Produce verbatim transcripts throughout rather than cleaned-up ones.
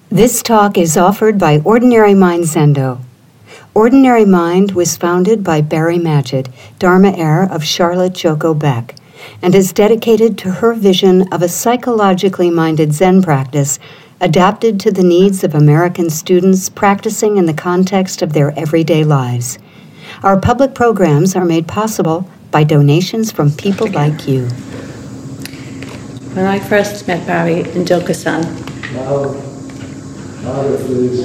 This talk is offered by Ordinary Mind Zendo. Ordinary Mind was founded by Barry Magid, Dharma heir of Charlotte Joko Beck, and is dedicated to her vision of a psychologically minded Zen practice adapted to the needs of American students practicing in the context of their everyday lives. Our public programs are made possible by donations from people like you. When I first met Barry in Dokusan, Louder, louder, please.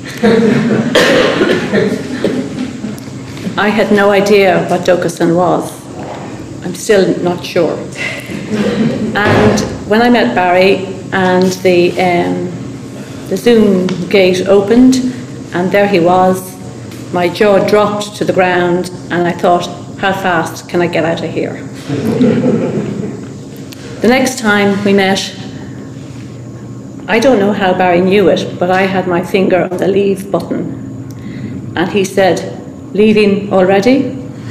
I had no idea what Dokusan was. I'm still not sure. And when I met Barry and the, um, the Zoom gate opened and there he was, my jaw dropped to the ground and I thought, how fast can I get out of here? The next time we met, I don't know how Barry knew it, but I had my finger on the leave button. And he said, leaving already?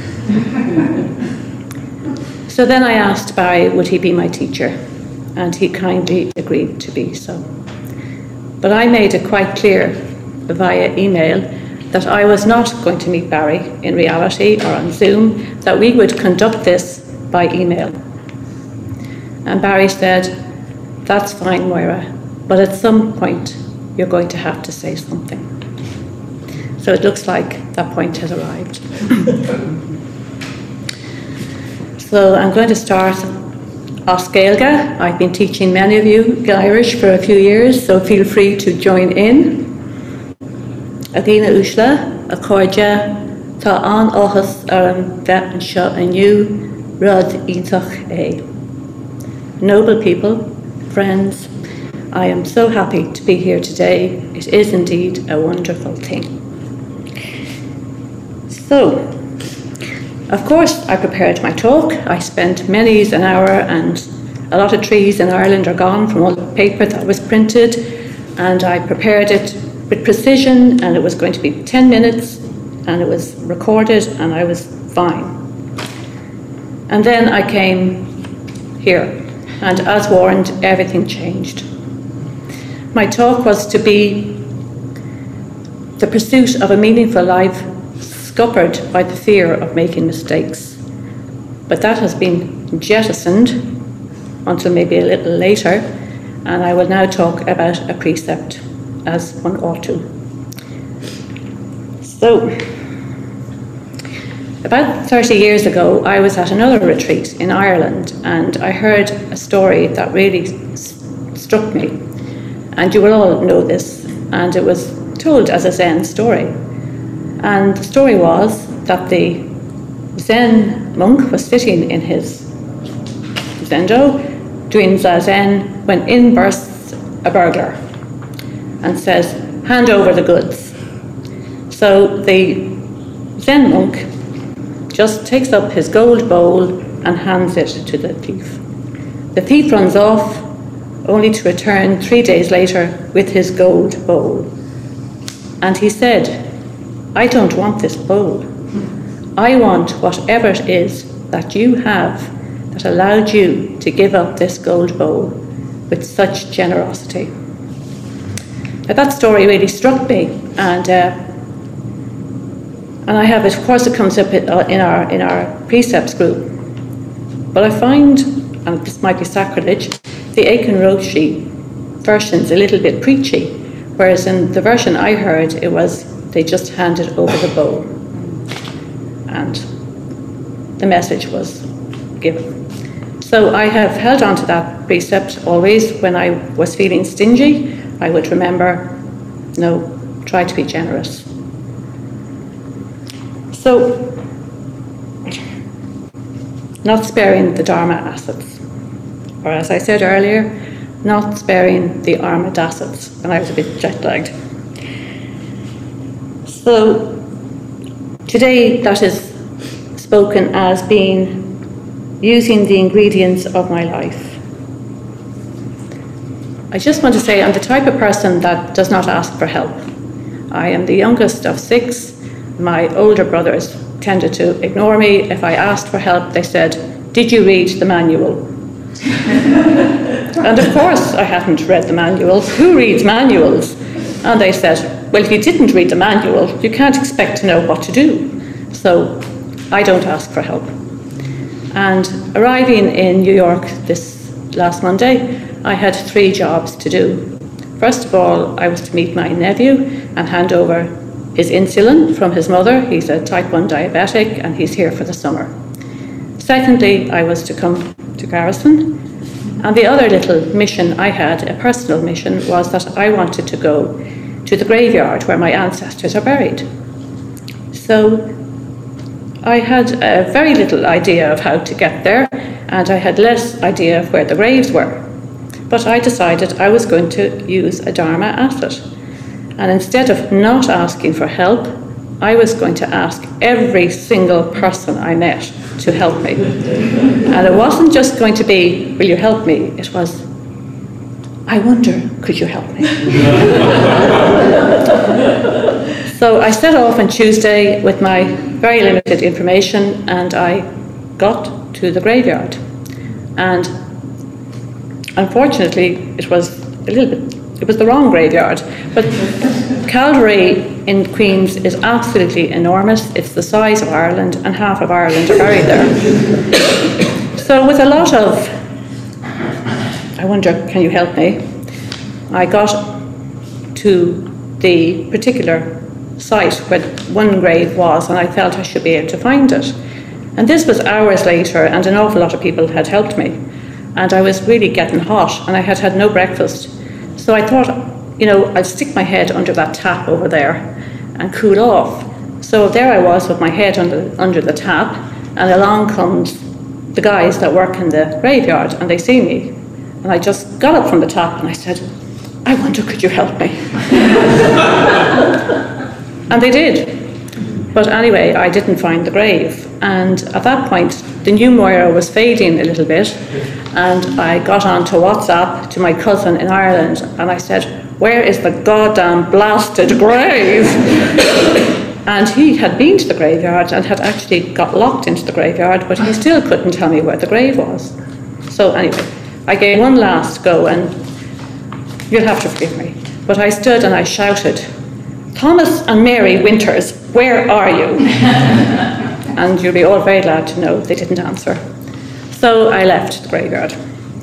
So then I asked Barry, would he be my teacher? And he kindly agreed to be so. But I made it quite clear via email that I was not going to meet Barry in reality or on Zoom, that we would conduct this by email. And Barry said, that's fine, Moira, but at some point you're going to have to say something. So it looks like that point has arrived. So I'm going to start Os Gaeilge. I've been teaching many of you Irish for a few years, so feel free to join in. Adina Ushla, a Cordia, Ta an Ochas Aram Vet and Shut and You, Rud Itach A. Noble people, friends, I am so happy to be here today. It is indeed a wonderful thing. So, of course, I prepared my talk. I spent many an hour, and a lot of trees in Ireland are gone from all the paper that was printed, and I prepared it with precision, and it was going to be ten minutes, and it was recorded, and I was fine. And then I came here, and as warned, everything changed. My talk was to be the pursuit of a meaningful life scuppered by the fear of making mistakes. But that has been jettisoned until maybe a little later, and I will now talk about a precept, as one ought to. So, about thirty years ago, I was at another retreat in Ireland, and I heard a story that really st- struck me. And you will all know this, and it was told as a Zen story. And the story was that the Zen monk was sitting in his zendo doing zazen when in bursts a burglar and says, hand over the goods. So the Zen monk just takes up his gold bowl and hands it to the thief. The thief runs off, only to return three days later with his gold bowl. And he said, I don't want this bowl. I want whatever it is that you have that allowed you to give up this gold bowl with such generosity. Now, that story really struck me, and uh, and I have it, of course, it comes up in our in our precepts group. But I find, and this might be sacrilege, the Aiken Roshi version's a little bit preachy, whereas in the version I heard, it was they just handed over the bowl and the message was given. So I have held on to that precept always. When I was feeling stingy, I would remember, no, try to be generous. So, not sparing the Dharma assets. Or as I said earlier, not sparing the armoured assets when I was a bit jet-lagged. So today that is spoken as being using the ingredients of my life. I just want to say I'm the type of person that does not ask for help. I am the youngest of six. My older brothers tended to ignore me. If I asked for help, they said, did you read the manual? And of course I hadn't read the manuals. Who reads manuals? And they said, well, if you didn't read the manual, you can't expect to know what to do. So I don't ask for help. And arriving in New York this last Monday, I had three jobs to do. First of all, I was to meet my nephew and hand over his insulin from his mother. He's a type one diabetic and he's here for the summer. Secondly, I was to come to Garrison. And the other little mission I had, a personal mission, was that I wanted to go to the graveyard where my ancestors are buried. So I had a very little idea of how to get there, and I had less idea of where the graves were. But I decided I was going to use a Dharma asset. And instead of not asking for help, I was going to ask every single person I met to help me. And it wasn't just going to be, will you help me? It was, I wonder, could you help me? So I set off on Tuesday with my very limited information, and I got to the graveyard. And unfortunately, it was a little bit, it was the wrong graveyard. But Calvary in Queens is absolutely enormous. It's the size of Ireland, and half of Ireland are buried there. So with a lot of, I wonder, can you help me? I got to the particular site where one grave was, and I felt I should be able to find it. And this was hours later, and an awful lot of people had helped me. And I was really getting hot, and I had had no breakfast. So I thought, you know, I'll stick my head under that tap over there and cool off. So there I was with my head under, under the tap, and along comes the guys that work in the graveyard, and they see me. And I just got up from the tap and I said, I wonder, could you help me? And they did. But anyway, I didn't find the grave. And at that point, the new Moira was fading a little bit. And I got onto WhatsApp to my cousin in Ireland, and I said, where is the goddamn blasted grave? And he had been to the graveyard and had actually got locked into the graveyard, but he still couldn't tell me where the grave was. So anyway, I gave one last go, and you'll have to forgive me, but I stood and I shouted, Thomas and Mary Winters, where are you? And you'll be all very glad to know they didn't answer. So I left the graveyard.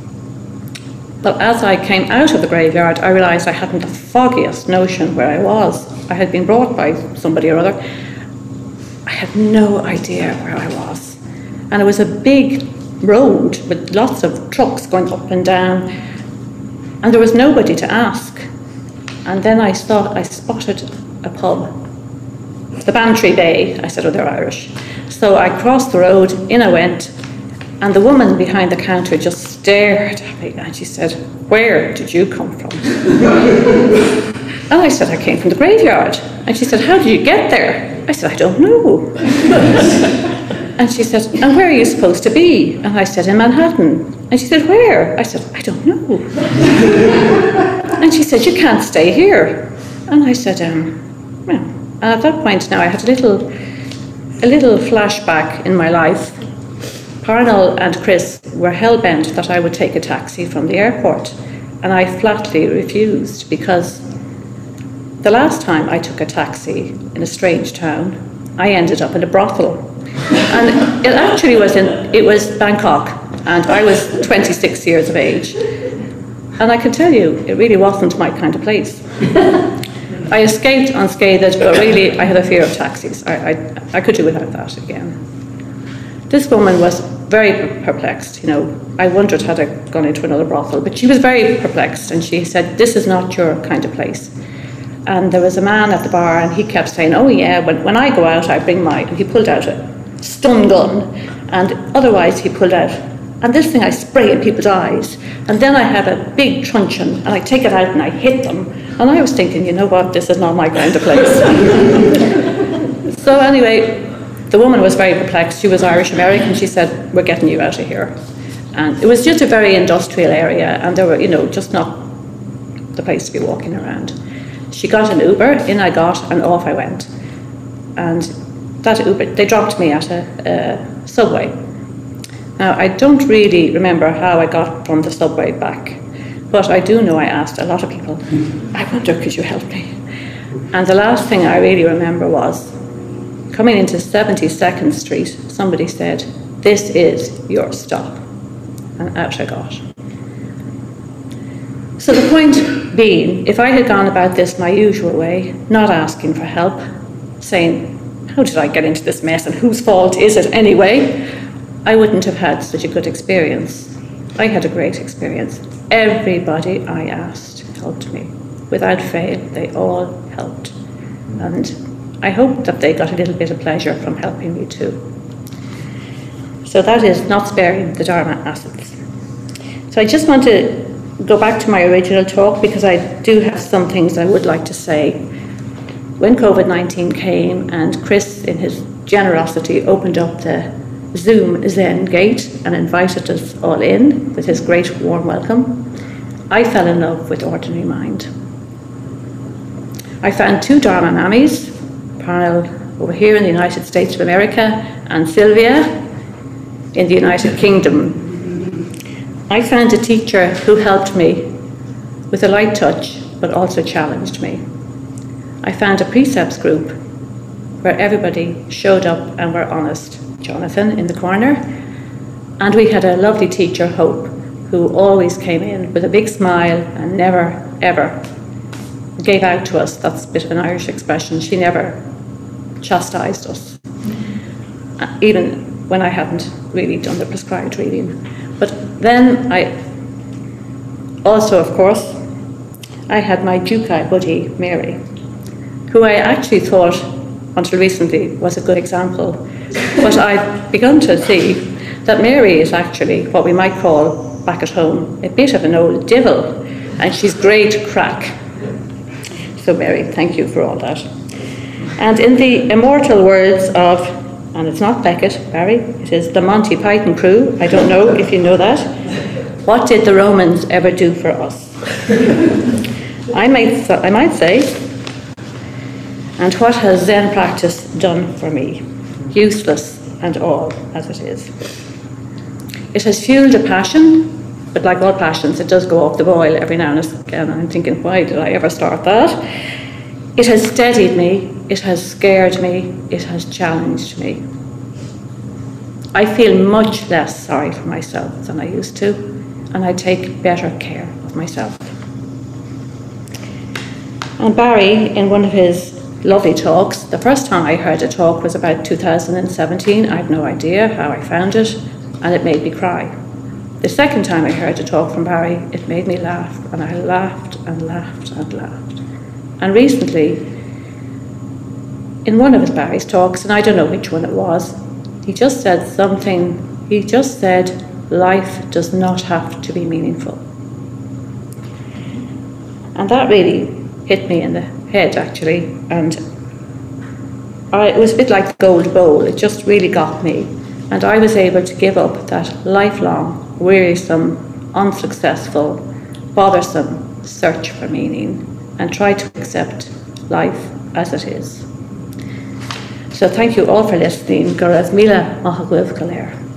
But as I came out of the graveyard, I realised I hadn't the foggiest notion where I was. I had been brought by somebody or other. I had no idea where I was. And it was a big road with lots of trucks going up and down, and there was nobody to ask. And then I thought I spotted a pub, the Bantry Bay. I said, oh, they're Irish. So I crossed the road, in I went, and the woman behind the counter just stared at me, and she said, where did you come from? And I said, I came from the graveyard. And she said, how did you get there? I said, I don't know. And she said, and where are you supposed to be? And I said, in Manhattan. And she said, where? I said, I don't know. And she said, you can't stay here. And I said, um, well. And at that point now I had a little, a little flashback in my life. Parnell and Chris were hell-bent that I would take a taxi from the airport. And I flatly refused, because the last time I took a taxi in a strange town, I ended up in a brothel. And it actually was in, it was Bangkok, and I was twenty-six years of age. And I can tell you, it really wasn't my kind of place. I escaped unscathed, but really I had a fear of taxis. I, I, I could do without that again. This woman was very perplexed, you know. I wondered had I gone into another brothel, but she was very perplexed, and she said, this is not your kind of place. And there was a man at the bar, and he kept saying, oh yeah, when, when I go out, I bring my, and he pulled out a stun gun, and otherwise he pulled out, and this thing I spray in people's eyes, and then I had a big truncheon, and I take it out and I hit them, and I was thinking, you know what, this is not my kind of place. So anyway, the woman was very perplexed. She was Irish-American. She said, we're getting you out of here. And it was just a very industrial area, and there were, you know, just not the place to be walking around. She got an Uber, in I got, and off I went. And that Uber, they dropped me at a, a subway. Now, I don't really remember how I got from the subway back, But I do know I asked a lot of people, I wonder, could you help me? And the last thing I really remember was, coming into seventy-second Street, somebody said, this is your stop. And out I got. So the point being, if I had gone about this my usual way, not asking for help, saying, how did I get into this mess and whose fault is it anyway, I wouldn't have had such a good experience. I had a great experience. Everybody I asked helped me. Without fail, they all helped. And I hope that they got a little bit of pleasure from helping me too. So that is not sparing the Dharma assets. So I just want to go back to my original talk, because I do have some things I would like to say. When COVID nineteen came and Chris, in his generosity, opened up the Zoom Zen gate and invited us all in with his great warm welcome, I fell in love with Ordinary Mind. I found two Dharma Mammies, Parnell over here in the United States of America and Sylvia in the United Kingdom. I found a teacher who helped me with a light touch but also challenged me. I found a precepts group where everybody showed up and were honest. Jonathan in the corner, and we had a lovely teacher, Hope, who always came in with a big smile and never, ever gave out to us. That's a bit of an Irish expression. She never chastised us, even when I hadn't really done the prescribed reading. But then I also, of course, I had my Jukai buddy, Mary, who I actually thought, until recently, was a good example. But I've begun to see that Mary is actually what we might call, back at home, a bit of an old devil, and she's great crack. So Mary, thank you for all that. And in the immortal words of, and it's not Beckett, Barry, it is the Monty Python crew, I don't know if you know that, what did the Romans ever do for us? I might, I might say, and what has Zen practice done for me? Useless and all as it is. It has fueled a passion, but like all passions, it does go off the boil every now and again, and I'm thinking, why did I ever start that? It has steadied me, it has scared me, it has challenged me. I feel much less sorry for myself than I used to, and I take better care of myself. And Barry, in one of his lovely talks, the first time I heard a talk was about two thousand seventeen. I have no idea how I found it, and it made me cry. The second time I heard a talk from Barry, it made me laugh, and I laughed and laughed and laughed. And recently, in one of his Barry's talks, and I don't know which one it was, he just said something, he just said, life does not have to be meaningful. And that really hit me in the head, actually, and I, it was a bit like the gold bowl. It just really got me, and I was able to give up that lifelong, wearisome, unsuccessful, bothersome search for meaning and try to accept life as it is. So thank you all for listening. Goras Mila Mahagwilv Galer.